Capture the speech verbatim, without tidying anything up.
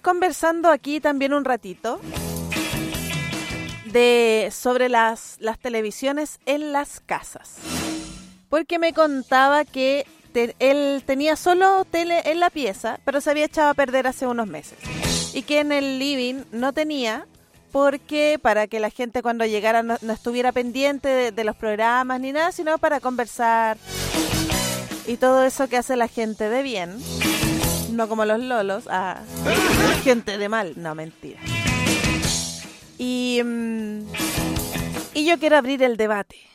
conversando aquí también un ratito de sobre las, las televisiones en las casas. Porque me contaba que te, él tenía solo tele en la pieza, pero se había echado a perder hace unos meses. Y que en el living no tenía, porque para que la gente cuando llegara no, no estuviera pendiente de, de los programas ni nada, sino para conversar y todo eso que hace la gente de bien. No como los lolos, ah, gente de mal, no, mentira. Y, y yo quiero abrir el debate.